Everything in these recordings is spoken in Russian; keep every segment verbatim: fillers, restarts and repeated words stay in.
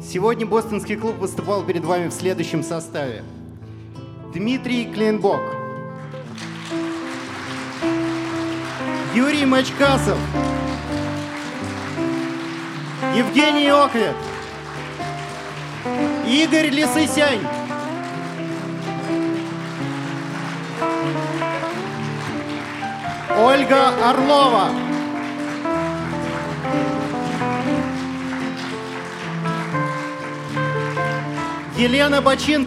Сегодня Бостонский клуб выступал перед вами в следующем составе. Дмитрий Клейнбок, Юрий Мачкасов, Евгений Оквет, Игорь Лисысянь, Ольга Орлова, Елена Бочинка,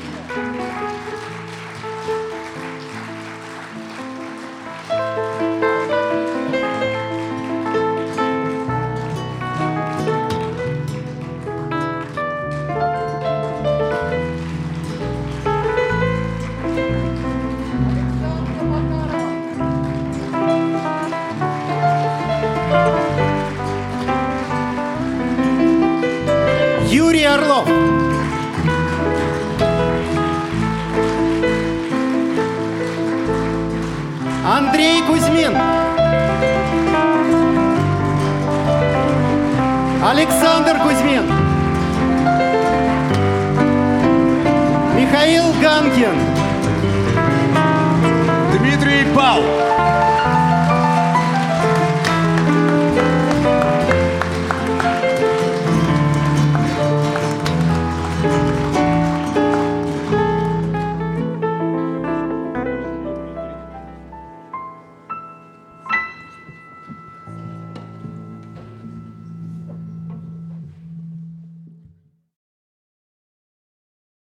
Юрий Орлов, Андрей Кузьмин, Александр Кузьмин, Михаил Ганкин, Дмитрий Пал.